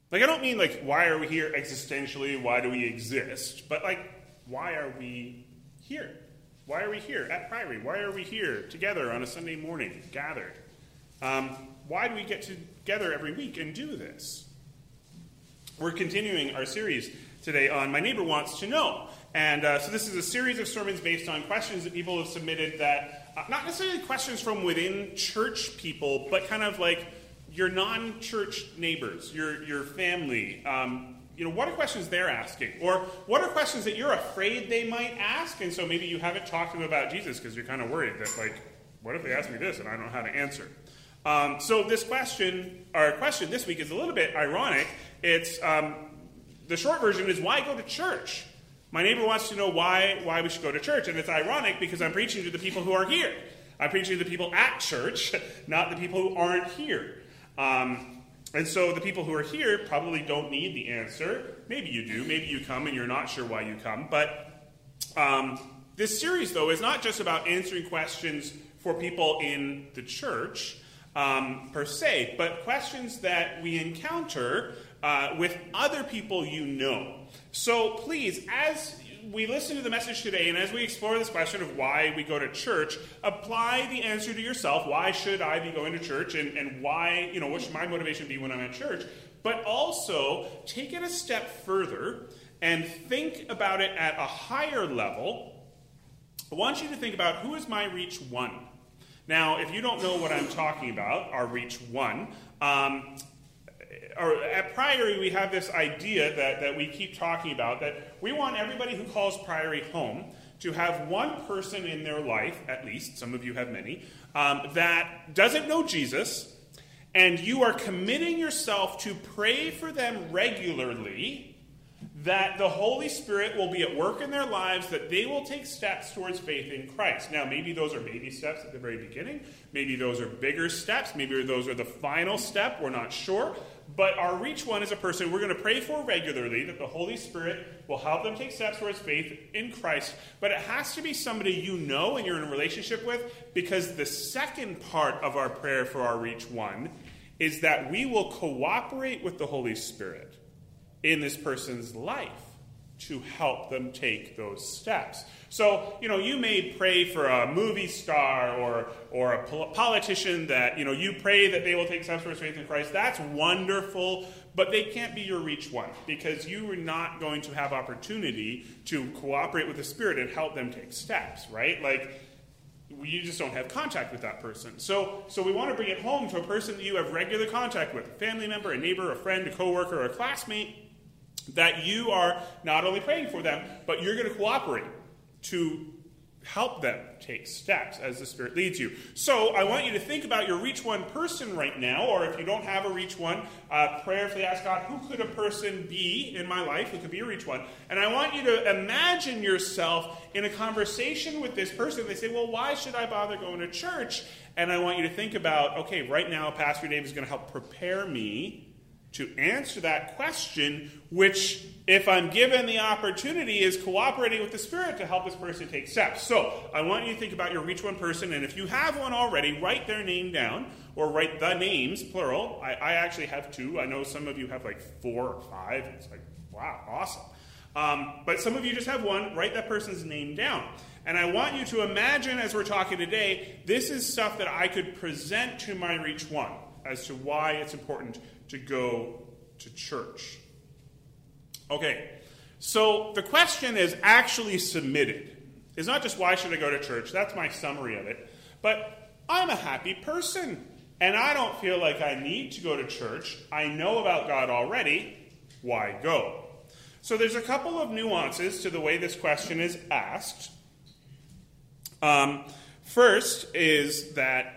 Like, I don't mean, like, why are we here existentially? Why do we exist? But, like, why are we here? Why are we here at Priory? Why are we here together on a Sunday morning, gathered? Why do we get together every week and do this? We're continuing our series today on My Neighbor Wants to Know. And so this is a series of sermons based on questions that people have submitted that, not necessarily questions from within church people, but kind of like your non-church neighbors, your family. What are questions they're asking? Or what are questions that you're afraid they might ask? And so maybe you haven't talked to them about Jesus because you're kind of worried that, like, what if they ask me this and I don't know how to answer? So this question this week is a little bit ironic. It's the short version is, why go to church? My neighbor wants to know why we should go to church. And it's ironic because I'm preaching to the people who are here. I'm preaching to the people at church, not the people who aren't here. And so the people who are here probably don't need the answer. Maybe you do. Maybe you come and you're not sure why you come. But this series, though, is not just about answering questions for people in the church per se, but questions that we encounter with other people you know. So please, as we listen to the message today, and as we explore this question of why we go to church, apply the answer to yourself. Why should I be going to church? And why, what should my motivation be when I'm at church? But also, take it a step further and think about it at a higher level. I want you to think about, who is my reach one? Now, if you don't know what I'm talking about, our reach one, at Priory, we have this idea that we keep talking about, that we want everybody who calls Priory home to have one person in their life, at least, some of you have many, that doesn't know Jesus, and you are committing yourself to pray for them regularly, that the Holy Spirit will be at work in their lives, that they will take steps towards faith in Christ. Now, maybe those are baby steps at the very beginning. Maybe those are bigger steps. Maybe those are the final step. We're not sure. But our reach one is a person we're going to pray for regularly, that the Holy Spirit will help them take steps towards faith in Christ. But it has to be somebody you know and you're in a relationship with, because the second part of our prayer for our reach one is that we will cooperate with the Holy Spirit in this person's life to help them take those steps. So, you may pray for a movie star or a politician that, you pray that they will take steps towards faith in Christ. That's wonderful, but they can't be your reach one, because you are not going to have opportunity to cooperate with the Spirit and help them take steps, right? Like, you just don't have contact with that person. So we want to bring it home to a person that you have regular contact with, a family member, a neighbor, a friend, a coworker, or a classmate, that you are not only praying for them, but you're going to cooperate to help them take steps as the Spirit leads you. So I want you to think about your reach one person right now, or if you don't have a reach one, prayerfully ask God, who could a person be in my life who could be a reach one? And I want you to imagine yourself in a conversation with this person. They say, well, why should I bother going to church? And I want you to think about, okay, right now Pastor Dave is going to help prepare me to answer that question, which, if I'm given the opportunity, is cooperating with the Spirit to help this person take steps. So I want you to think about your reach one person, and if you have one already, write their name down, or write the names, plural. I actually have two. I know some of you have like 4 or 5. It's like, wow, awesome. But some of you just have one. Write that person's name down. And I want you to imagine, as we're talking today, this is stuff that I could present to my reach one as to why it's important to go to church. Okay, so the question is actually submitted. It's not just, why should I go to church? That's my summary of it. But I'm a happy person, and I don't feel like I need to go to church. I know about God already. Why go? So there's a couple of nuances to the way this question is asked. First is that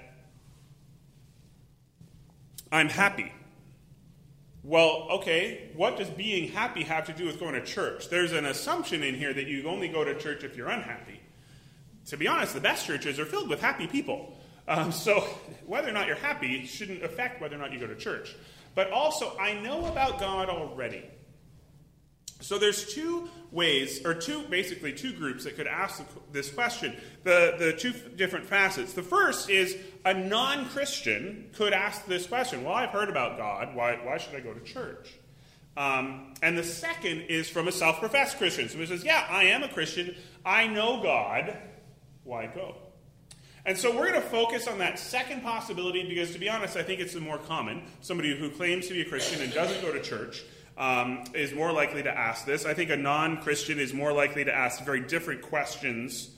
I'm happy. Well, okay, what does being happy have to do with going to church? There's an assumption in here that you only go to church if you're unhappy. To be honest, the best churches are filled with happy people. So whether or not you're happy shouldn't affect whether or not you go to church. But also, I know about God already. So there's two ways, or two groups that could ask this question, the two different facets. The first is a non-Christian could ask this question. Well, I've heard about God. Why should I go to church? And the second is from a self-professed Christian. So he says, yeah, I am a Christian. I know God. Why go? And so we're going to focus on that second possibility because, to be honest, I think it's the more common. Somebody who claims to be a Christian and doesn't go to church is more likely to ask this. I think a non-Christian is more likely to ask very different questions.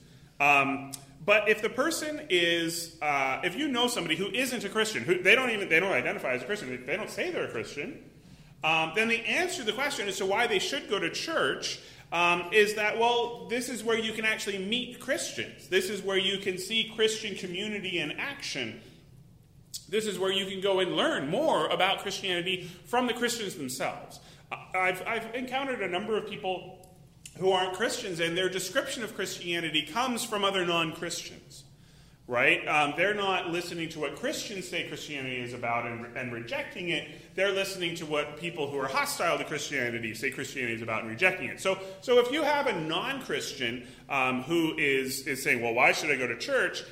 But if the person is, if you know somebody who isn't a Christian, who they don't identify as a Christian, they don't say they're a Christian, then the answer to the question as to why they should go to church is that, well, this is where you can actually meet Christians. This is where you can see Christian community in action. This is where you can go and learn more about Christianity from the Christians themselves. I've encountered a number of people who aren't Christians, and their description of Christianity comes from other non-Christians, right? They're not listening to what Christians say Christianity is about and rejecting it. They're listening to what people who are hostile to Christianity say Christianity is about and rejecting it. So if you have a non-Christian who is saying, well, why should I go to church?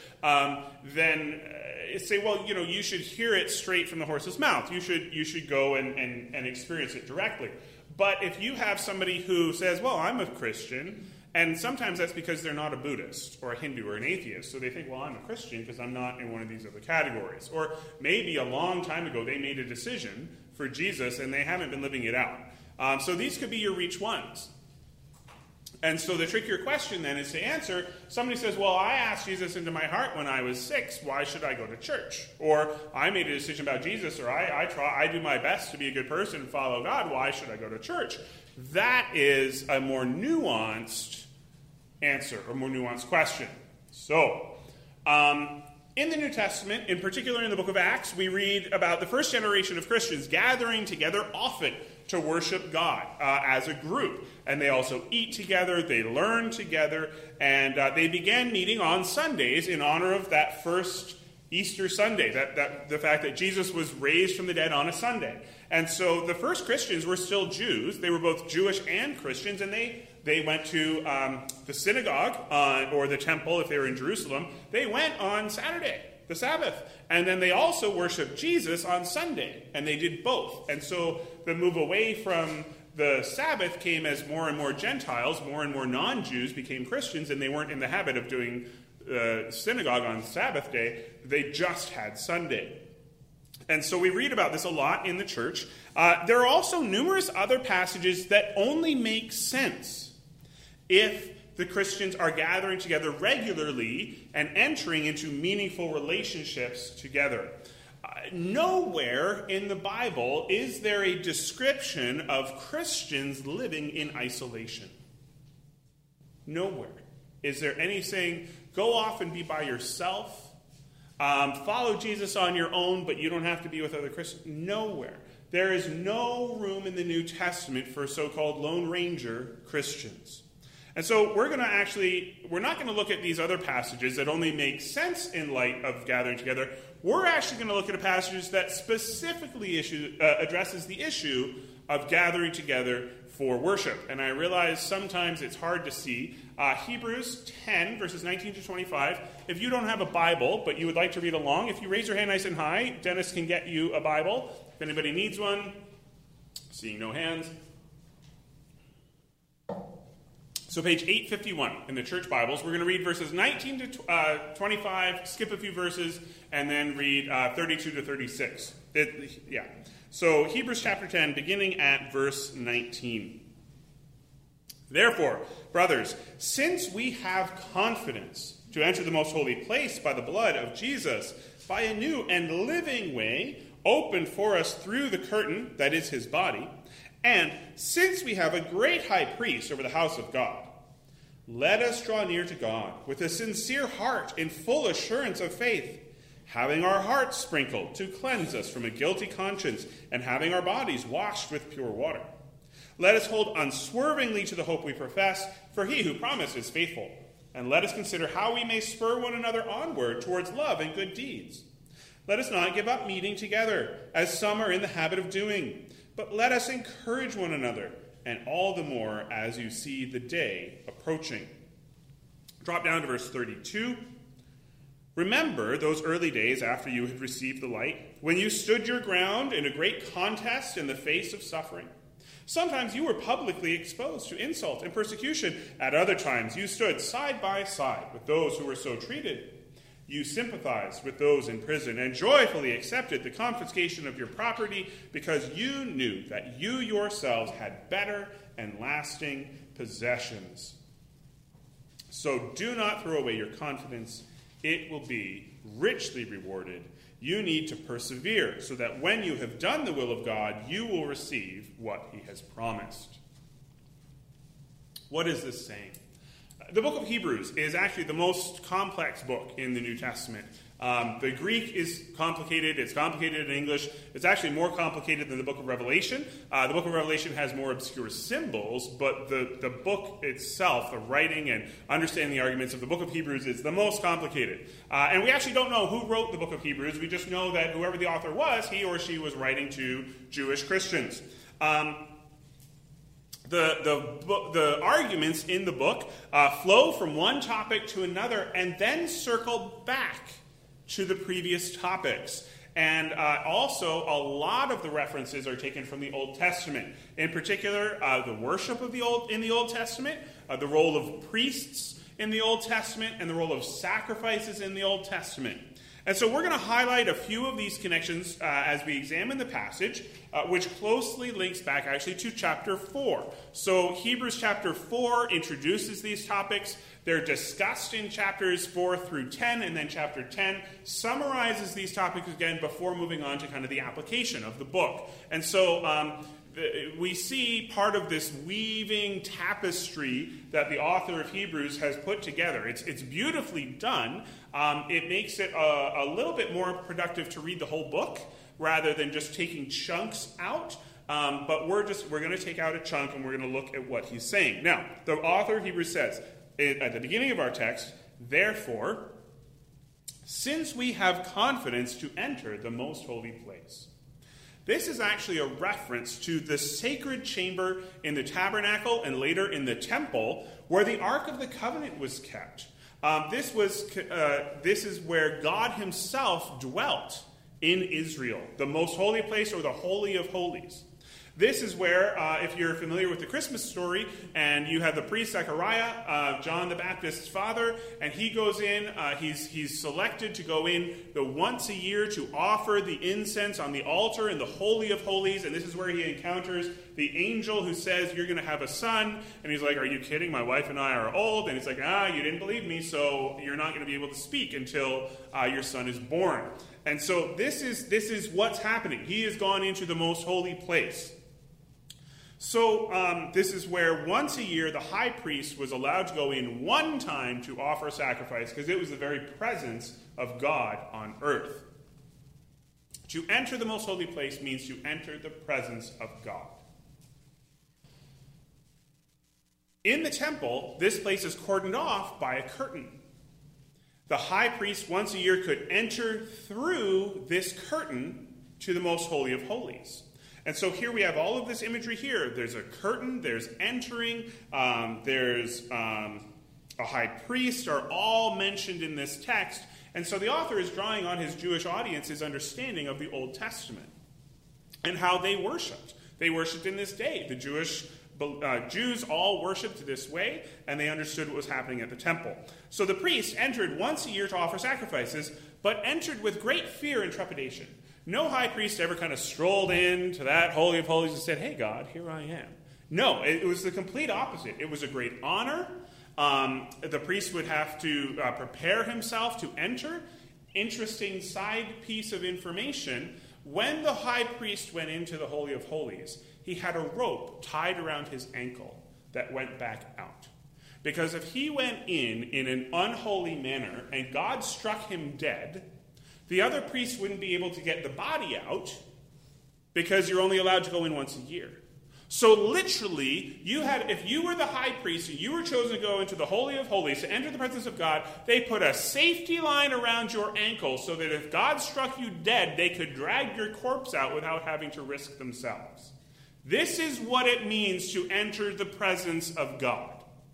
Then say, well, you should hear it straight from the horse's mouth. You should go and experience it directly. But if you have somebody who says, well, I'm a Christian, and sometimes that's because they're not a Buddhist or a Hindu or an atheist, so they think, well, I'm a Christian because I'm not in one of these other categories. Or maybe a long time ago they made a decision for Jesus and they haven't been living it out. So these could be your reach ones. And so the trickier question then is to answer. Somebody says, well, I asked Jesus into my heart when I was 6. Why should I go to church? Or I made a decision about Jesus, or I do my best to be a good person and follow God. Why should I go to church? That is a more nuanced answer, a more nuanced question. So, in the New Testament, in particular in the book of Acts, we read about the first generation of Christians gathering together often to worship God as a group. And they also eat together, they learn together, and they began meeting on Sundays in honor of that first Easter Sunday, that the fact that Jesus was raised from the dead on a Sunday. And so the first Christians were still Jews. They were both Jewish and Christians, and they went to the synagogue or the temple if they were in Jerusalem. They went on Saturday, the Sabbath. And then they also worshiped Jesus on Sunday, and they did both. And so the move away from the Sabbath came as more and more Gentiles, more and more non-Jews became Christians, and they weren't in the habit of doing synagogue on Sabbath day. They just had Sunday. And so we read about this a lot in the church. There are also numerous other passages that only make sense if the Christians are gathering together regularly and entering into meaningful relationships together. Nowhere in the Bible is there a description of Christians living in isolation. Nowhere is there any saying, go off and be by yourself, follow Jesus on your own, but you don't have to be with other Christians. Nowhere. There is no room in the New Testament for so-called Lone Ranger Christians. And so we're not going to look at these other passages that only make sense in light of gathering together. We're actually going to look at a passage that specifically addresses the issue of gathering together for worship. And I realize sometimes it's hard to see. Hebrews 10, verses 19 to 25. If you don't have a Bible, but you would like to read along, if you raise your hand nice and high, Dennis can get you a Bible. If anybody needs one, seeing no hands. So page 851 in the church Bibles, we're going to read verses 19 to 25, skip a few verses, and then read 32 to 36. So Hebrews chapter 10, beginning at verse 19. Therefore, brothers, since we have confidence to enter the most holy place by the blood of Jesus, by a new and living way opened for us through the curtain, that is his body, and since we have a great high priest over the house of God, let us draw near to God with a sincere heart in full assurance of faith, having our hearts sprinkled to cleanse us from a guilty conscience, and having our bodies washed with pure water. Let us hold unswervingly to the hope we profess, for he who promised is faithful. And let us consider how we may spur one another onward towards love and good deeds. Let us not give up meeting together, as some are in the habit of doing, but let us encourage one another, and all the more as you see the day approaching. Drop down to verse 32. Remember those early days after you had received the light, when you stood your ground in a great contest in the face of suffering. Sometimes you were publicly exposed to insult and persecution. At other times you stood side by side with those who were so treated. You sympathized with those in prison and joyfully accepted the confiscation of your property because you knew that you yourselves had better and lasting possessions. So do not throw away your confidence. It will be richly rewarded. You need to persevere so that when you have done the will of God, you will receive what he has promised. What is this saying? The book of Hebrews is actually the most complex book in the New Testament. The Greek is complicated. It's complicated in English. It's actually more complicated than the book of Revelation. The book of Revelation has more obscure symbols, but the book itself, the writing and understanding the arguments of the book of Hebrews is the most complicated. And we actually don't know who wrote the book of Hebrews. We just know that whoever the author was, he or she was writing to Jewish Christians. The arguments in the book flow from one topic to another and then circle back to the previous topics. And also, a lot of the references are taken from the Old Testament. In particular, the worship of in the Old Testament, the role of priests in the Old Testament, and the role of sacrifices in the Old Testament. And so we're going to highlight a few of these connections as we examine the passage, which closely links back actually to chapter 4. So Hebrews chapter 4 introduces these topics. They're discussed in chapters 4 through 10, and then chapter 10 summarizes these topics again before moving on to kind of the application of the book. And so we see part of this weaving tapestry that the author of Hebrews has put together. It's beautifully done. It makes it a little bit more productive to read the whole book rather than just taking chunks out. But we're going to take out a chunk and we're going to look at what he's saying. Now, the author of Hebrews says at the beginning of our text, therefore, since we have confidence to enter the most holy place. This is actually a reference to the sacred chamber in the tabernacle and later in the temple where the Ark of the Covenant was kept. This is where God himself dwelt in Israel, the most holy place or the Holy of Holies. This is where, if you're familiar with the Christmas story, and you have the priest Zechariah, John the Baptist's father, and he goes in, he's selected to go in once a year to offer the incense on the altar in the Holy of Holies, and this is where he encounters the angel who says, you're going to have a son, and he's like, are you kidding? My wife and I are old, and he's like, you didn't believe me, so you're not going to be able to speak until your son is born. And so this is what's happening. He has gone into the most holy place. So this is where once a year the high priest was allowed to go in one time to offer sacrifice because it was the very presence of God on earth. To enter the most holy place means to enter the presence of God. In the temple, this place is cordoned off by a curtain. The high priest once a year could enter through this curtain to the most holy of holies. And so here we have all of this imagery here. There's a curtain, there's entering, there's a high priest are all mentioned in this text. And so the author is drawing on his Jewish audience's understanding of the Old Testament and how they worshipped. They worshipped in this day. The Jews all worshipped this way, and they understood what was happening at the temple. So the priest entered once a year to offer sacrifices, but entered with great fear and trepidation. No high priest ever kind of strolled into that Holy of Holies and said, hey, God, here I am. No, it was the complete opposite. It was a great honor. The priest would have to prepare himself to enter. Interesting side piece of information. When the high priest went into the Holy of Holies, he had a rope tied around his ankle that went back out. Because if he went in an unholy manner and God struck him dead, the other priests wouldn't be able to get the body out because you're only allowed to go in once a year. So literally, if you were the high priest and you were chosen to go into the Holy of Holies to enter the presence of God, they put a safety line around your ankle so that if God struck you dead, they could drag your corpse out without having to risk themselves. This is what it means to enter the presence of God.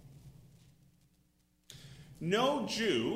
No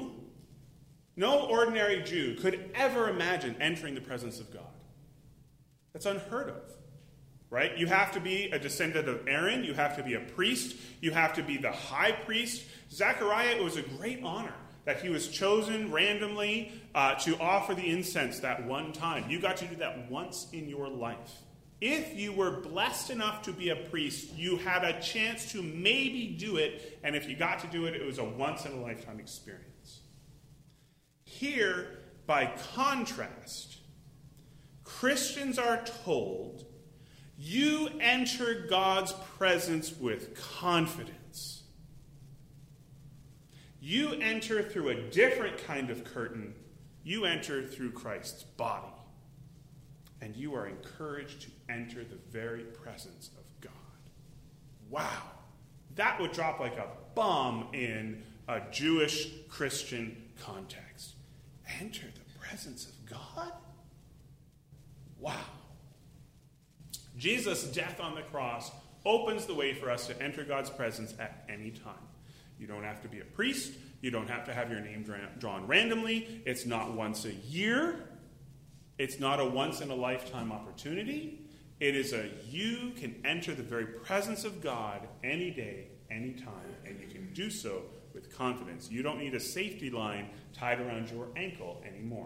ordinary Jew could ever imagine entering the presence of God. That's unheard of. right? You have to be a descendant of Aaron. You have to be a priest. You have to be the high priest. Zechariah, it was a great honor that he was chosen randomly to offer the incense that one time. You got to do that once in your life. If you were blessed enough to be a priest, you had a chance to maybe do it, and if you got to do it, it was a once-in-a-lifetime experience. Here, by contrast, Christians are told, you enter God's presence with confidence. You enter through a different kind of curtain. You enter through Christ's body. And you are encouraged to enter the very presence of God. Wow. That would drop like a bomb in a Jewish Christian context. Enter the presence of God? Wow. Jesus' death on the cross opens the way for us to enter God's presence at any time. You don't have to be a priest. You don't have to have your name drawn randomly. It's not once a year. It's not a once-in-a-lifetime opportunity. It is you can enter the very presence of God any day, any time, and you can do so with confidence. You don't need a safety line tied around your ankle anymore.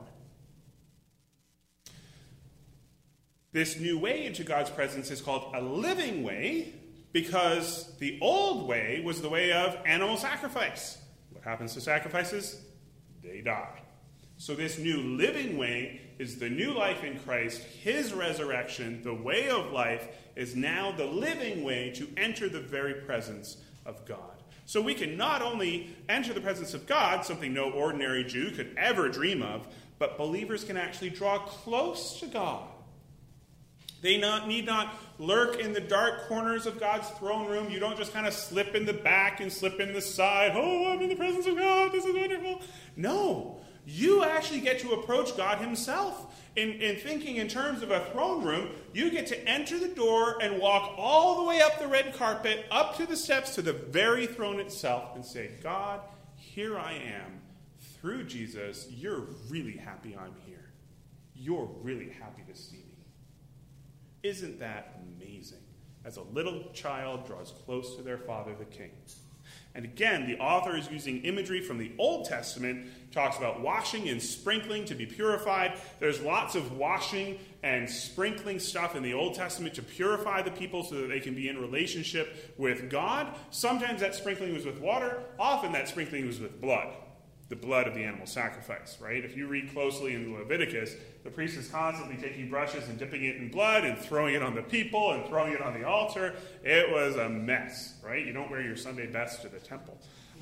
This new way into God's presence is called a living way because the old way was the way of animal sacrifice. What happens to sacrifices? They die. So this new living way is the new life in Christ. His resurrection, the way of life, is now the living way to enter the very presence of God. So we can not only enter the presence of God, something no ordinary Jew could ever dream of, but believers can actually draw close to God. They need not lurk in the dark corners of God's throne room. You don't just kind of slip in the back and slip in the side. Oh, I'm in the presence of God. This is wonderful. No. You actually get to approach God himself. In thinking in terms of a throne room, you get to enter the door and walk all the way up the red carpet, up to the steps, to the very throne itself, and say, God, here I am. Through Jesus, you're really happy I'm here. You're really happy to see me. Isn't that amazing? As a little child draws close to their father, the king. And again, the author is using imagery from the Old Testament, talks about washing and sprinkling to be purified. There's lots of washing and sprinkling stuff in the Old Testament to purify the people so that they can be in relationship with God. Sometimes that sprinkling was with water. Often that sprinkling was with blood, the blood of the animal sacrifice, right? If you read closely in Leviticus, the priest is constantly taking brushes and dipping it in blood and throwing it on the people and throwing it on the altar. It was a mess, right? You don't wear your Sunday best to the temple.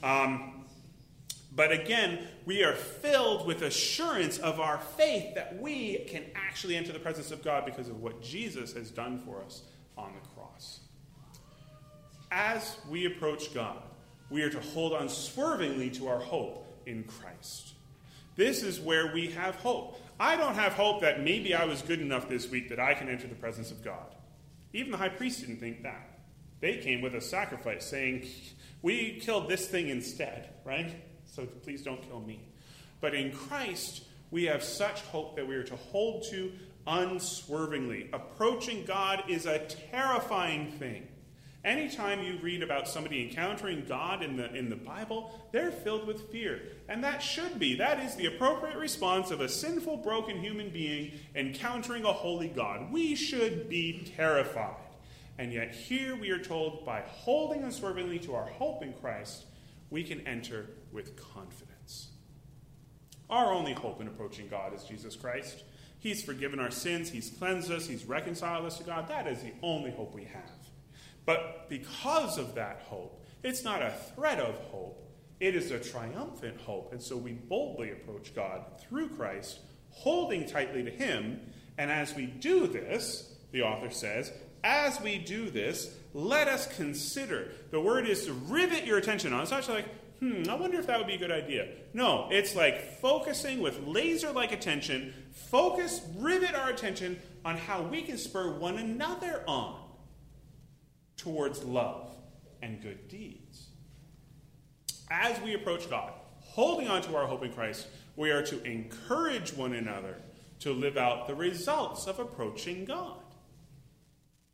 But again, we are filled with assurance of our faith that we can actually enter the presence of God because of what Jesus has done for us on the cross. As we approach God, we are to hold unswervingly to our hope in Christ. This is where we have hope. I don't have hope that maybe I was good enough this week that I can enter the presence of God. Even the high priest didn't think that. They came with a sacrifice saying, we killed this thing instead, right? So please don't kill me. But in Christ, we have such hope that we are to hold to unswervingly. Approaching God is a terrifying thing. Anytime you read about somebody encountering God in the Bible, they're filled with fear. And that should be. That is the appropriate response of a sinful, broken human being encountering a holy God. We should be terrified. And yet here we are told, by holding unswervingly to our hope in Christ, we can enter with confidence. Our only hope in approaching God is Jesus Christ. He's forgiven our sins. He's cleansed us. He's reconciled us to God. That is the only hope we have. But because of that hope, it's not a threat of hope. It is a triumphant hope. And so we boldly approach God through Christ, holding tightly to him. And as we do this, the author says, as we do this, let us consider. The word is to rivet your attention on. It's not like, I wonder if that would be a good idea. No, it's like focusing with laser-like attention. Rivet our attention on how we can spur one another on towards love and good deeds. As we approach God, holding on to our hope in Christ, we are to encourage one another to live out the results of approaching God.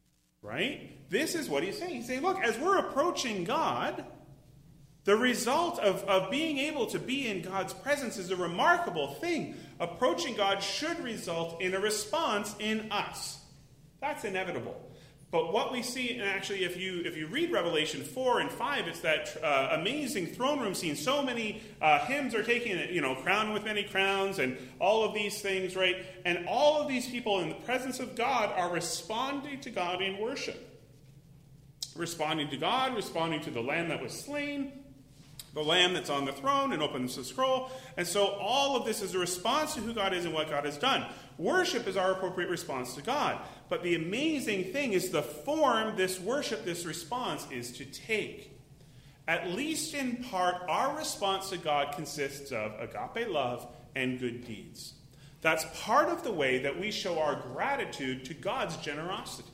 right? This is what he's saying. He's saying, look, as we're approaching God, the result of being able to be in God's presence is a remarkable thing. Approaching God should result in a response in us. That's inevitable. But what we see, and actually if you read Revelation 4 and 5, it's that amazing throne room scene. So many hymns are taking it, crowned with many crowns and all of these things, right? And all of these people in the presence of God are responding to God in worship. Responding to God, responding to the Lamb that was slain, the Lamb that's on the throne and opens the scroll. And so all of this is a response to who God is and what God has done. Worship is our appropriate response to God. But the amazing thing is the form this worship, this response is to take. At least in part, our response to God consists of agape love and good deeds. That's part of the way that we show our gratitude to God's generosity.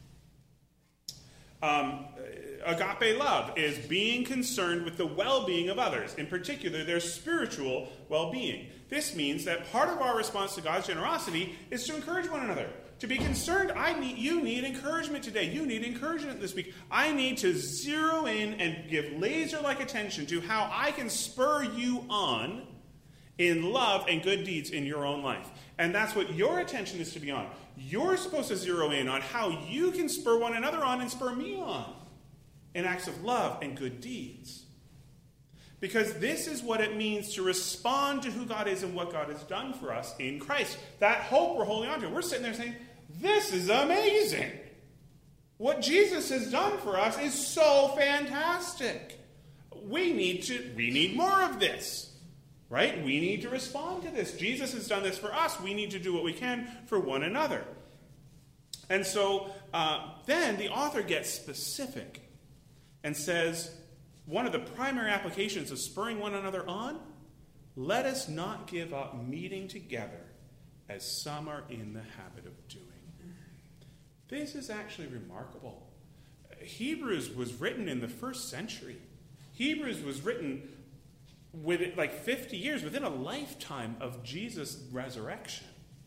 Agape love is being concerned with the well-being of others, in particular their spiritual well-being. This means that part of our response to God's generosity is to encourage one another, to be concerned. You need encouragement today. You need encouragement this week. I need to zero in and give laser-like attention to how I can spur you on in love and good deeds in your own life. And that's what your attention is to be on. You're supposed to zero in on how you can spur one another on and spur me on in acts of love and good deeds. Because this is what it means to respond to who God is and what God has done for us in Christ. That hope we're holding on to. We're sitting there saying, this is amazing. What Jesus has done for us is so fantastic. We need more of this. Right? We need to respond to this. Jesus has done this for us. We need to do what we can for one another. And so then the author gets specific and says, one of the primary applications of spurring one another on, let us not give up meeting together as some are in the habit of doing. This is actually remarkable. Hebrews was written in the first century. Hebrews was written with 50 years, within a lifetime of Jesus' resurrection.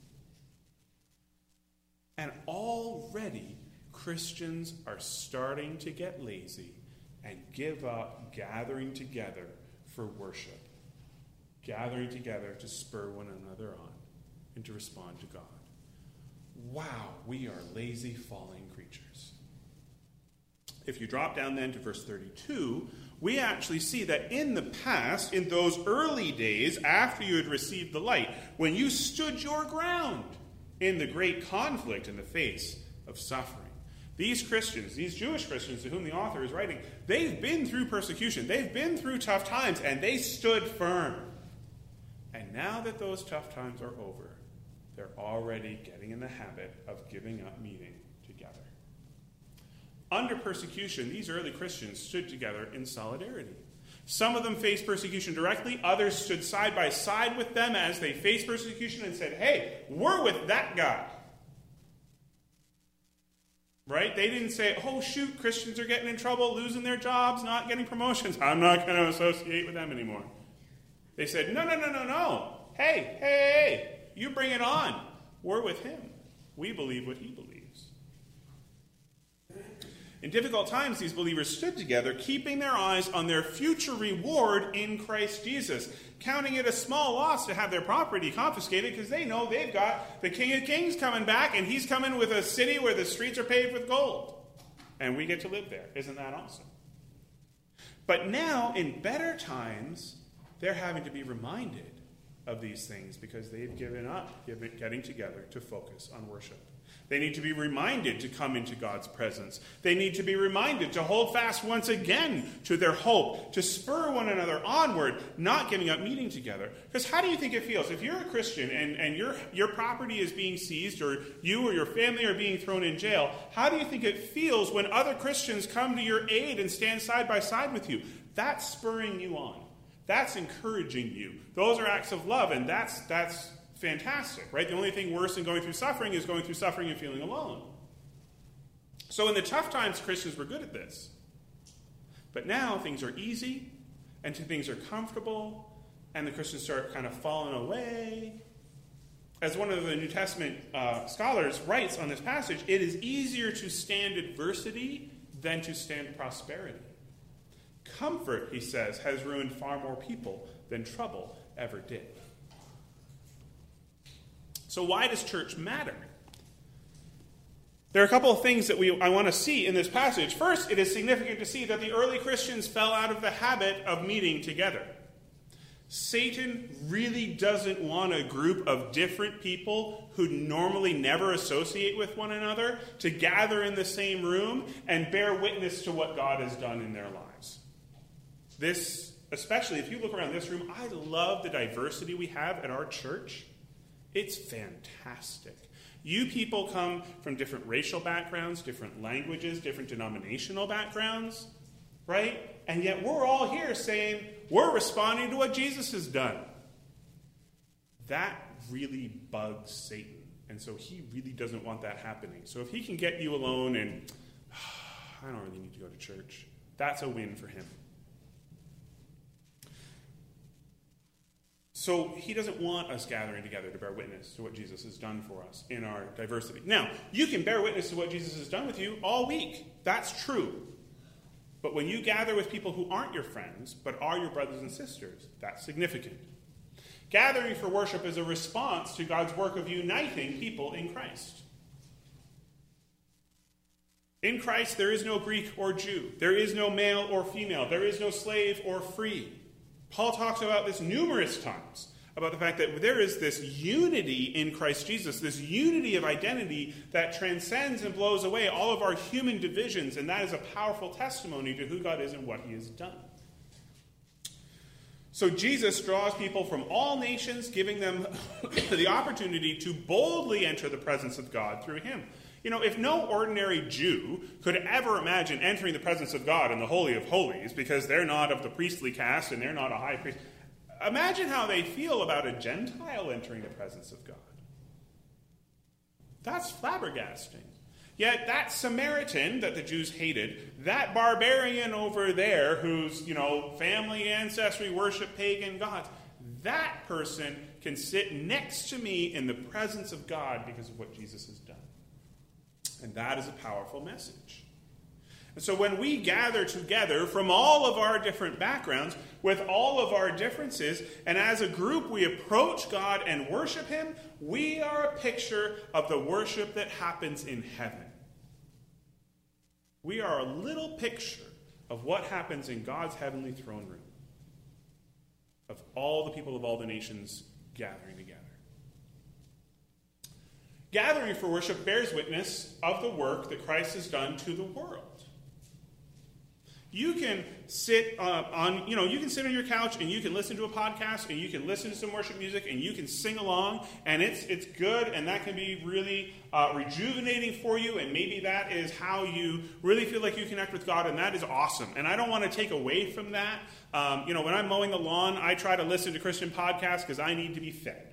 And already Christians are starting to get lazy and give up gathering together for worship. Gathering together to spur one another on and to respond to God. Wow, we are lazy, falling creatures. If you drop down then to verse 32, we actually see that in the past, in those early days after you had received the light, when you stood your ground in the great conflict in the face of suffering, these Christians, these Jewish Christians to whom the author is writing, they've been through persecution, they've been through tough times, and they stood firm. And now that those tough times are over, they're already getting in the habit of giving up meeting together. Under persecution, these early Christians stood together in solidarity. Some of them faced persecution directly. Others stood side by side with them as they faced persecution and said, hey, we're with that guy. Right? They didn't say, oh, shoot, Christians are getting in trouble, losing their jobs, not getting promotions. I'm not going to associate with them anymore. They said, no. Hey, you bring it on. We're with him. We believe what he believes. In difficult times, these believers stood together, keeping their eyes on their future reward in Christ Jesus, counting it a small loss to have their property confiscated because they know they've got the King of Kings coming back, and he's coming with a city where the streets are paved with gold. And we get to live there. Isn't that awesome? But now, in better times, they're having to be reminded of these things because they've given up getting together to focus on worship. They need to be reminded to come into God's presence. They need to be reminded to hold fast once again to their hope, to spur one another onward, not giving up meeting together. Because how do you think it feels? If you're a Christian and your property is being seized, or you or your family are being thrown in jail, how do you think it feels when other Christians come to your aid and stand side by side with you? That's spurring you on. That's encouraging you. Those are acts of love, and that's fantastic, right? The only thing worse than going through suffering is going through suffering and feeling alone. So in the tough times, Christians were good at this. But now things are easy, and things are comfortable, and the Christians start kind of falling away. as one of the New Testament scholars writes on this passage, it is easier to stand adversity than to stand prosperity. Comfort, he says, has ruined far more people than trouble ever did. So why does church matter? There are a couple of things that I want to see in this passage. First, it is significant to see that the early Christians fell out of the habit of meeting together. Satan really doesn't want a group of different people who normally never associate with one another to gather in the same room and bear witness to what God has done in their lives. This, especially if you look around this room, I love the diversity we have at our church. It's fantastic. You people come from different racial backgrounds, different languages, different denominational backgrounds, right? And yet we're all here saying we're responding to what Jesus has done. That really bugs Satan. And so he really doesn't want that happening. So if he can get you alone and, I don't really need to go to church, that's a win for him. So he doesn't want us gathering together to bear witness to what Jesus has done for us in our diversity. Now, you can bear witness to what Jesus has done with you all week. That's true. But when you gather with people who aren't your friends, but are your brothers and sisters, that's significant. Gathering for worship is a response to God's work of uniting people in Christ. In Christ, there is no Greek or Jew. There is no male or female. There is no slave or free. Paul talks about this numerous times, about the fact that there is this unity in Christ Jesus, this unity of identity that transcends and blows away all of our human divisions, and that is a powerful testimony to who God is and what he has done. So Jesus draws people from all nations, giving them the opportunity to boldly enter the presence of God through him. You know, if no ordinary Jew could ever imagine entering the presence of God in the Holy of Holies because they're not of the priestly caste and they're not a high priest, imagine how they feel about a Gentile entering the presence of God. That's flabbergasting. Yet that Samaritan that the Jews hated, that barbarian over there whose, family ancestry worship pagan gods, that person can sit next to me in the presence of God because of what Jesus has done. And that is a powerful message. And so when we gather together from all of our different backgrounds, with all of our differences, and as a group we approach God and worship him, we are a picture of the worship that happens in heaven. We are a little picture of what happens in God's heavenly throne room, of all the people of all the nations gathering together. Gathering for worship bears witness of the work that Christ has done to the world. You can sit on your couch and you can listen to a podcast and you can listen to some worship music and you can sing along, and it's good, and that can be really rejuvenating for you, and maybe that is how you really feel like you connect with God, and that is awesome. And I don't want to take away from that. When I'm mowing the lawn, I try to listen to Christian podcasts because I need to be fed.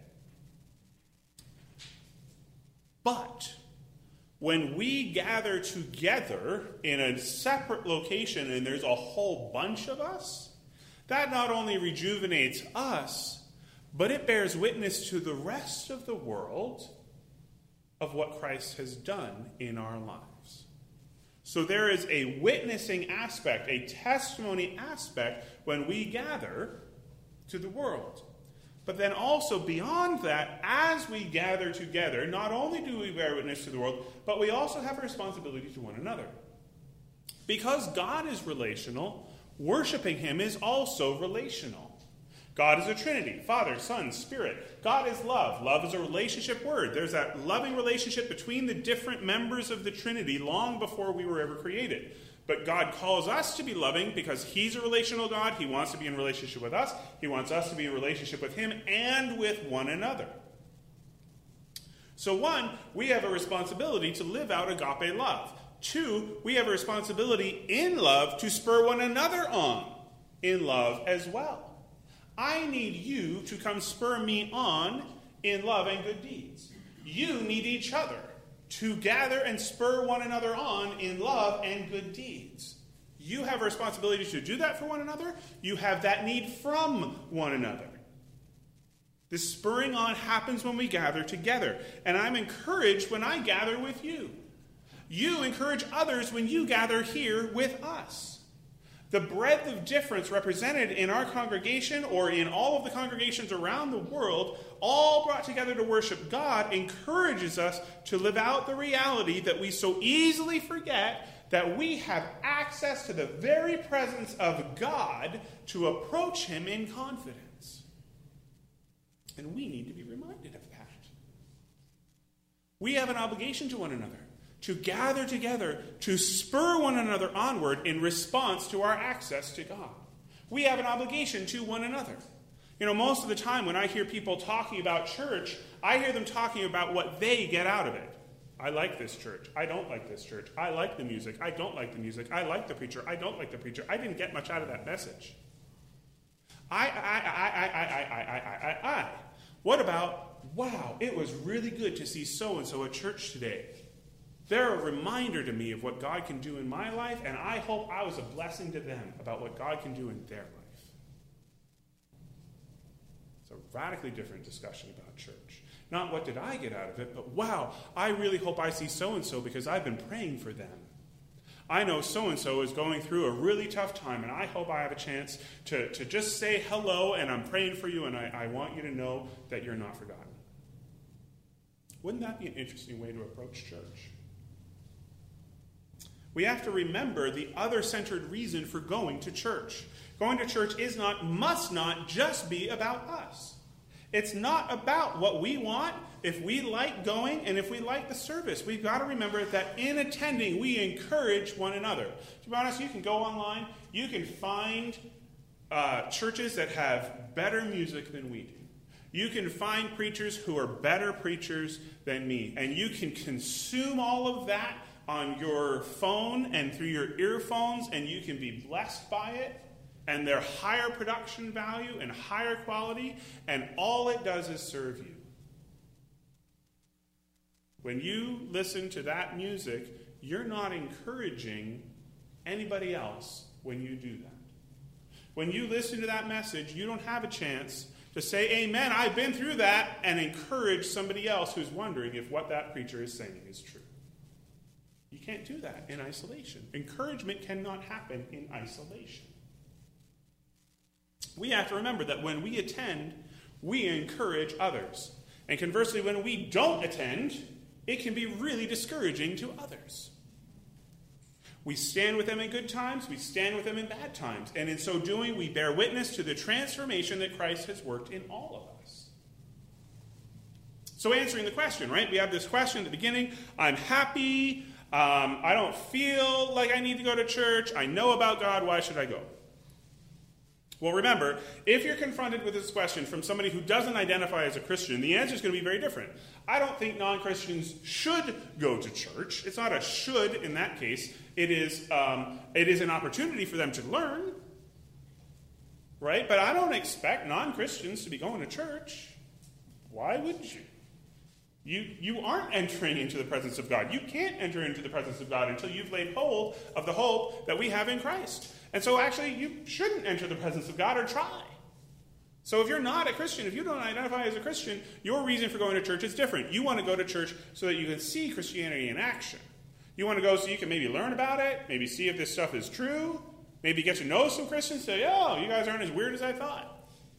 But when we gather together in a separate location and there's a whole bunch of us, that not only rejuvenates us, but it bears witness to the rest of the world of what Christ has done in our lives. So there is a witnessing aspect, a testimony aspect when we gather to the world. But then also beyond that, as we gather together, not only do we bear witness to the world, but we also have a responsibility to one another. Because God is relational, worshiping him is also relational. God is a Trinity, Father, Son, Spirit. God is love. Love is a relationship word. There's that loving relationship between the different members of the Trinity long before we were ever created. But God calls us to be loving because he's a relational God. He wants to be in relationship with us. He wants us to be in relationship with him and with one another. So 1, we have a responsibility to live out agape love. 2, we have a responsibility in love to spur one another on in love as well. I need you to come spur me on in love and good deeds. You need each other to gather and spur one another on in love and good deeds. You have a responsibility to do that for one another. You have that need from one another. This spurring on happens when we gather together. And I'm encouraged when I gather with you. You encourage others when you gather here with us. The breadth of difference represented in our congregation or in all of the congregations around the world, all brought together to worship God, encourages us to live out the reality that we so easily forget, that we have access to the very presence of God to approach him in confidence. And we need to be reminded of that. We have an obligation to one another, to gather together, to spur one another onward in response to our access to God. We have an obligation to one another. You know, most of the time when I hear people talking about church, I hear them talking about what they get out of it. I like this church. I don't like this church. I like the music. I don't like the music. I like the preacher. I don't like the preacher. I didn't get much out of that message. What about, wow, it was really good to see so-and-so at church today. They're a reminder to me of what God can do in my life, and I hope I was a blessing to them about what God can do in their life. It's a radically different discussion about church. Not what did I get out of it, but wow, I really hope I see so-and-so because I've been praying for them. I know so-and-so is going through a really tough time, and I hope I have a chance to just say hello, and I'm praying for you, and I want you to know that you're not forgotten. Wouldn't that be an interesting way to approach church? We have to remember the other-centered reason for going to church. Going to church must not just be about us. It's not about what we want, if we like going, and if we like the service. We've got to remember that in attending, we encourage one another. To be honest, you can go online, you can find churches that have better music than we do. You can find preachers who are better preachers than me, and you can consume all of that on your phone and through your earphones, and you can be blessed by it, and they're higher production value and higher quality, and all it does is serve you. When you listen to that music, you're not encouraging anybody else when you do that. When you listen to that message, you don't have a chance to say, amen, I've been through that, and encourage somebody else who's wondering if what that preacher is saying is true. You can't do that in isolation. Encouragement cannot happen in isolation. We have to remember that when we attend, we encourage others. And conversely, when we don't attend, it can be really discouraging to others. We stand with them in good times, we stand with them in bad times. And in so doing, we bear witness to the transformation that Christ has worked in all of us. So answering the question, right? We have this question at the beginning. I'm happy. I don't feel like I need to go to church. I know about God. Why should I go? Well, remember, if you're confronted with this question from somebody who doesn't identify as a Christian, the answer is going to be very different. I don't think non-Christians should go to church. It's not a should in that case. It is an opportunity for them to learn, right? But I don't expect non-Christians to be going to church. Why would you? You aren't entering into the presence of God. You can't enter into the presence of God until you've laid hold of the hope that we have in Christ. And so actually, you shouldn't enter the presence of God or try. So if you're not a Christian, if you don't identify as a Christian, your reason for going to church is different. You want to go to church so that you can see Christianity in action. You want to go so you can maybe learn about it, maybe see if this stuff is true, maybe get to know some Christians, say, oh, you guys aren't as weird as I thought.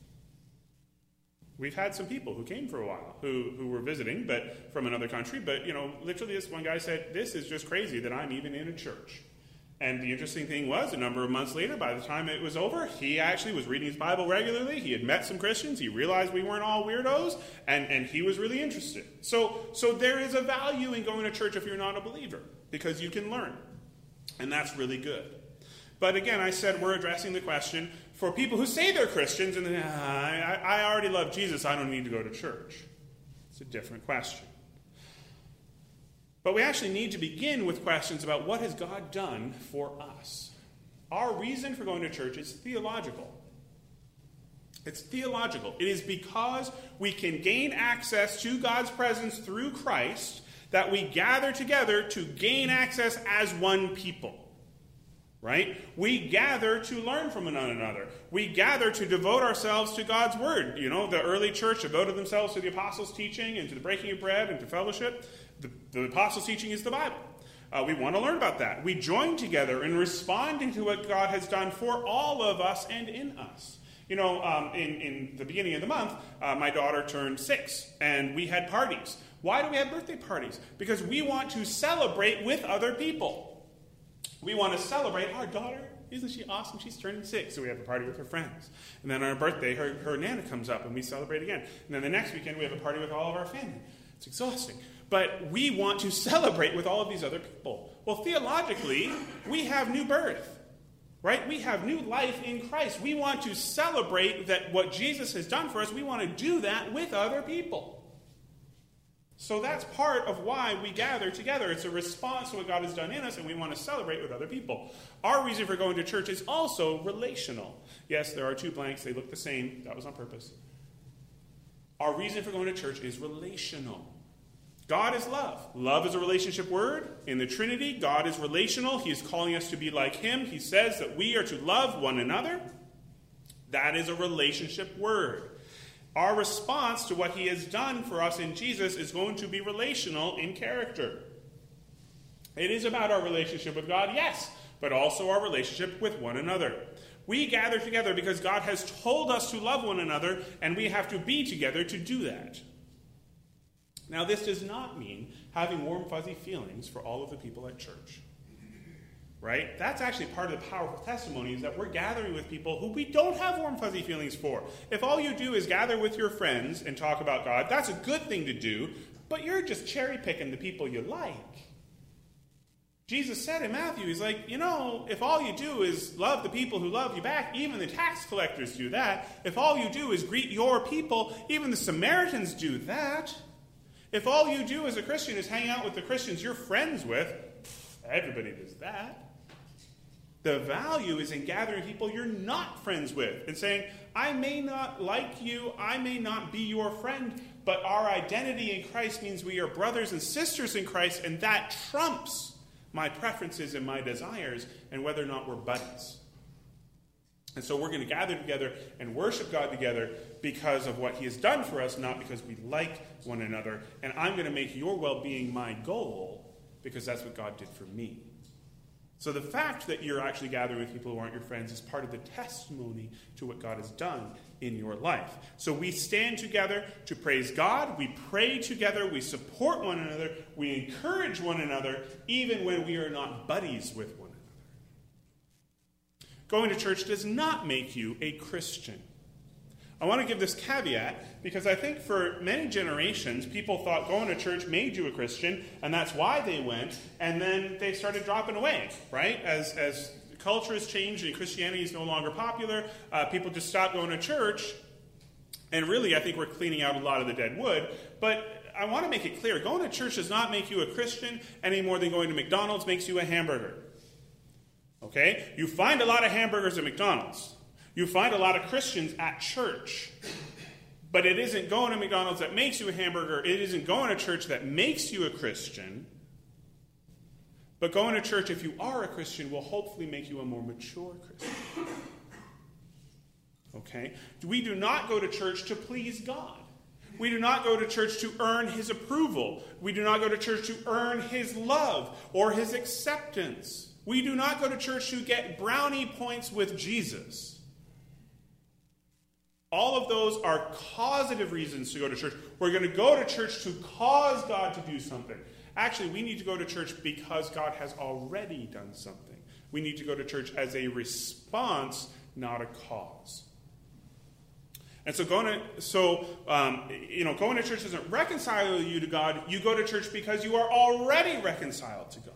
We've had some people who came for a while who were visiting, but from another country. But, literally this one guy said, this is just crazy that I'm even in a church. And the interesting thing was, a number of months later, by the time it was over, he actually was reading his Bible regularly. He had met some Christians. He realized we weren't all weirdos, and he was really interested. So there is a value in going to church if you're not a believer, because you can learn. And that's really good. But again, I said we're addressing the question for people who say they're Christians and I already love Jesus, I don't need to go to church. It's a different question. But we actually need to begin with questions about what has God done for us. Our reason for going to church is theological. It's theological. It is because we can gain access to God's presence through Christ that we gather together to gain access as one people. right? We gather to learn from one another. We gather to devote ourselves to God's word. You know, the early church devoted themselves to the apostles' teaching and to the breaking of bread and to fellowship. The apostles' teaching is the Bible. We want to learn about that. We join together in responding to what God has done for all of us and in us. You know, in the beginning of the month, my daughter turned 6, and we had parties. Why do we have birthday parties? Because we want to celebrate with other people. We want to celebrate our daughter. Isn't she awesome? She's turning 6, so we have a party with her friends. And then on her birthday, her Nana comes up, and we celebrate again. And then the next weekend, we have a party with all of our family. It's exhausting. But we want to celebrate with all of these other people. Well, theologically, we have new birth. Right? We have new life in Christ. We want to celebrate that what Jesus has done for us. We want to do that with other people. So that's part of why we gather together. It's a response to what God has done in us, and we want to celebrate with other people. Our reason for going to church is also relational. Yes, there are 2 blanks. They look the same. That was on purpose. Our reason for going to church is relational. God is love. Love is a relationship word. In the Trinity, God is relational. He is calling us to be like him. He says that we are to love one another. That is a relationship word. Our response to what he has done for us in Jesus is going to be relational in character. It is about our relationship with God, yes, but also our relationship with one another. We gather together because God has told us to love one another, and we have to be together to do that. Now, this does not mean having warm, fuzzy feelings for all of the people at church. Right? That's actually part of the powerful testimony, is that we're gathering with people who we don't have warm, fuzzy feelings for. If all you do is gather with your friends and talk about God, that's a good thing to do, but you're just cherry-picking the people you like. Jesus said in Matthew, he's like, you know, if all you do is love the people who love you back, even the tax collectors do that. If all you do is greet your people, even the Samaritans do that. If all you do as a Christian is hang out with the Christians you're friends with, everybody does that. The value is in gathering people you're not friends with and saying, I may not like you, I may not be your friend, but our identity in Christ means we are brothers and sisters in Christ, and that trumps my preferences and my desires and whether or not we're buddies. And so we're going to gather together and worship God together because of what he has done for us, not because we like one another. And I'm going to make your well-being my goal because that's what God did for me. So the fact that you're actually gathering with people who aren't your friends is part of the testimony to what God has done in your life. So we stand together to praise God. We pray together. We support one another. We encourage one another, even when we are not buddies with one another. Going to church does not make you a Christian. I want to give this caveat because I think for many generations, people thought going to church made you a Christian, and that's why they went, and then they started dropping away, right? As culture has changed and Christianity is no longer popular, people just stopped going to church, and really I think we're cleaning out a lot of the dead wood. But I want to make it clear, going to church does not make you a Christian any more than going to McDonald's makes you a hamburger. Okay? You find a lot of hamburgers at McDonald's. You find a lot of Christians at church. But it isn't going to McDonald's that makes you a hamburger. It isn't going to church that makes you a Christian. But going to church, if you are a Christian, will hopefully make you a more mature Christian. Okay? We do not go to church to please God. We do not go to church to earn his approval. We do not go to church to earn his love or his acceptance. We do not go to church to get brownie points with Jesus. All of those are causative reasons to go to church. We're going to go to church to cause God to do something. Actually, we need to go to church because God has already done something. We need to go to church as a response, not a cause. And so going to church doesn't reconcile you to God. You go to church because you are already reconciled to God.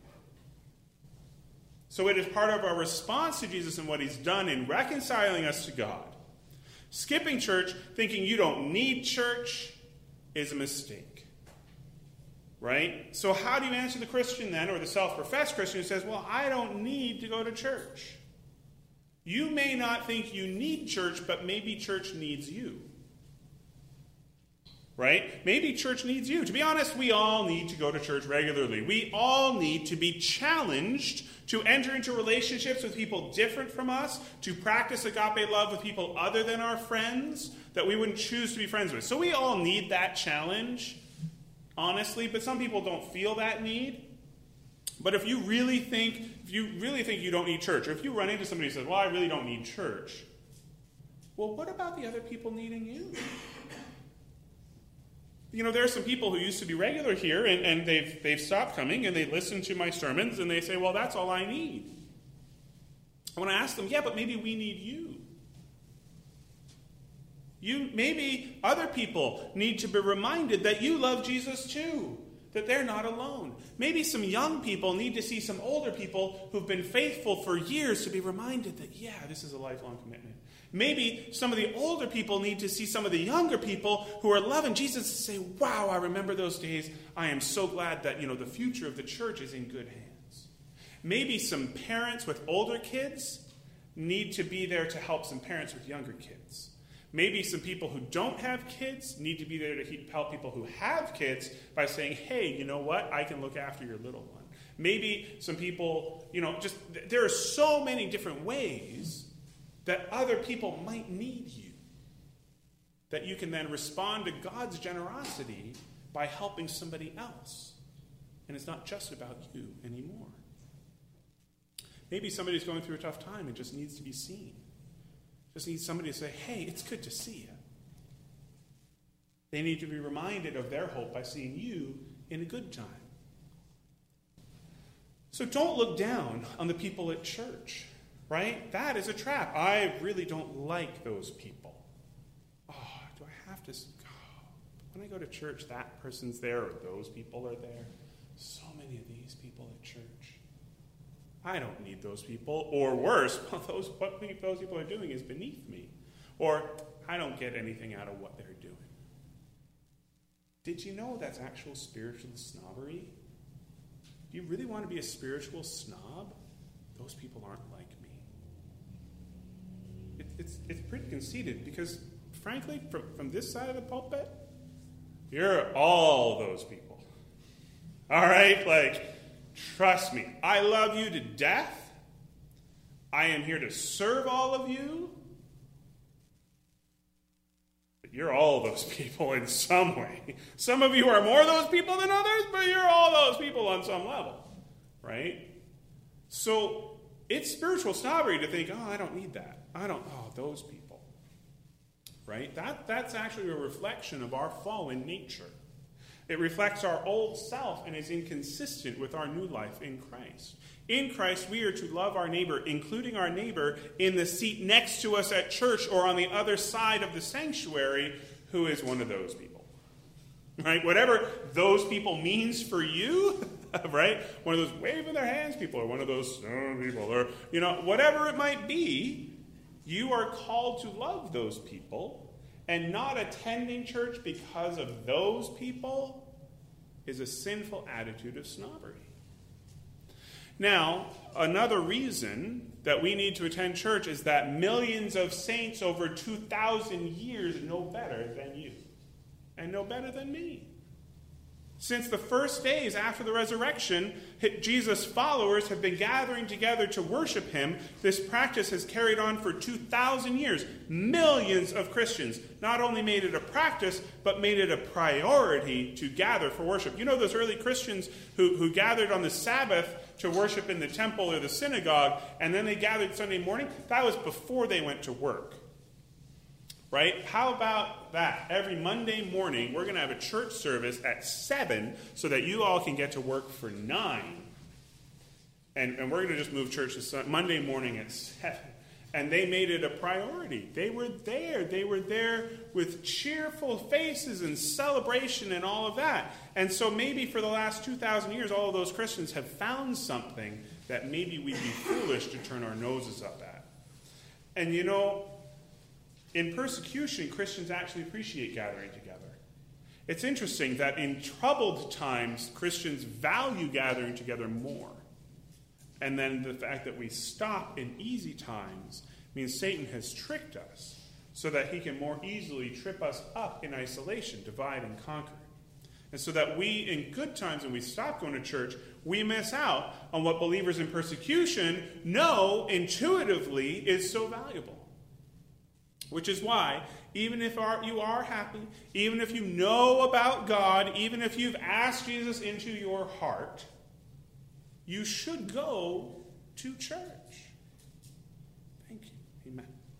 So it is part of our response to Jesus and what he's done in reconciling us to God. Skipping church, thinking you don't need church, is a mistake. Right? So how do you answer the Christian then, or the self-professed Christian who says, well, I don't need to go to church? You may not think you need church, but maybe church needs you. right? Maybe church needs you. To be honest, we all need to go to church regularly. We all need to be challenged to enter into relationships with people different from us, to practice agape love with people other than our friends that we wouldn't choose to be friends with. So we all need that challenge, honestly, but some people don't feel that need. But if you really think you don't need church, or if you run into somebody who says, well, I really don't need church, well, what about the other people needing you? There are some people who used to be regular here, and they've stopped coming, and they listen to my sermons, and they say, well, that's all I need. I want to ask them, yeah, but maybe we need you. Maybe other people need to be reminded that you love Jesus too, that they're not alone. Maybe some young people need to see some older people who've been faithful for years to be reminded that, yeah, this is a lifelong commitment. Maybe some of the older people need to see some of the younger people who are loving Jesus and say, wow, I remember those days. I am so glad that, the future of the church is in good hands. Maybe some parents with older kids need to be there to help some parents with younger kids. Maybe some people who don't have kids need to be there to help people who have kids by saying, hey, you know what? I can look after your little one. Maybe some people, there are so many different ways that other people might need you, that you can then respond to God's generosity by helping somebody else. And it's not just about you anymore. Maybe somebody's going through a tough time and just needs to be seen. Just needs somebody to say, hey, it's good to see you. They need to be reminded of their hope by seeing you in a good time. So don't look down on the people at church, right? That is a trap. I really don't like those people. Oh, do I have to? When I go to church, that person's there or those people are there. So many of these people at church. I don't need those people. Or worse, what those people are doing is beneath me. Or I don't get anything out of what they're doing. Did you know that's actual spiritual snobbery? Do you really want to be a spiritual snob? Those people aren't like me. It's pretty conceited because, frankly, from this side of the pulpit, you're all those people. All right? Trust me, I love you to death. I am here to serve all of you. But you're all those people in some way. Some of you are more those people than others, but you're all those people on some level. Right? So it's spiritual snobbery to think, I don't need that. Those people. Right? That's actually a reflection of our fallen nature. It reflects our old self and is inconsistent with our new life in Christ. In Christ, we are to love our neighbor, including our neighbor in the seat next to us at church or on the other side of the sanctuary, who is one of those people. Right? Whatever those people means for you, right? One of those waving their hands people, or one of those people, or, whatever it might be, you are called to love those people. And not attending church because of those people is a sinful attitude of snobbery. Now, another reason that we need to attend church is that millions of saints over 2,000 years know better than you and know better than me. Since the first days after the resurrection, Jesus' followers have been gathering together to worship him. This practice has carried on for 2,000 years. Millions of Christians not only made it a practice, but made it a priority to gather for worship. Those early Christians who gathered on the Sabbath to worship in the temple or the synagogue, and then they gathered Sunday morning? That was before they went to work. Right? How about that? Every Monday morning, we're going to have a church service at 7 so that you all can get to work for 9. And we're going to just move church to Monday morning at 7. And they made it a priority. They were there. They were there with cheerful faces and celebration and all of that. And so maybe for the last 2,000 years, all of those Christians have found something that maybe we'd be foolish to turn our noses up at. And in persecution, Christians actually appreciate gathering together. It's interesting that in troubled times, Christians value gathering together more. And then the fact that we stop in easy times means Satan has tricked us so that he can more easily trip us up in isolation, divide and conquer. And so that we, in good times when we stop going to church, we miss out on what believers in persecution know intuitively is so valuable. Which is why, even if you are happy, even if you know about God, even if you've asked Jesus into your heart, you should go to church. Thank you. Amen.